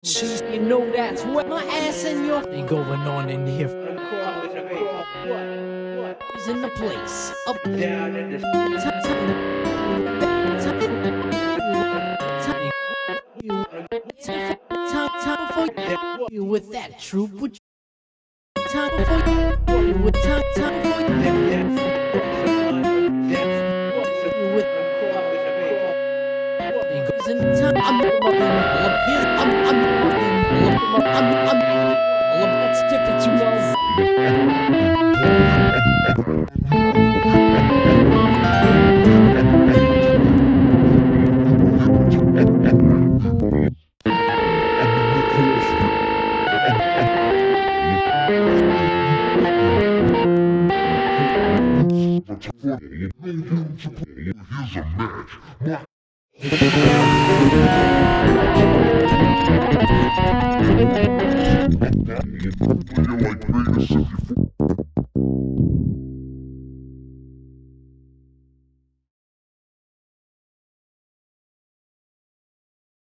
She's, you know that's what my ass and your thing going on in here. He's in the place. Up down in the time for you with that troop. Would time for you with time for you with I'm let's stick it to us. Here's a match.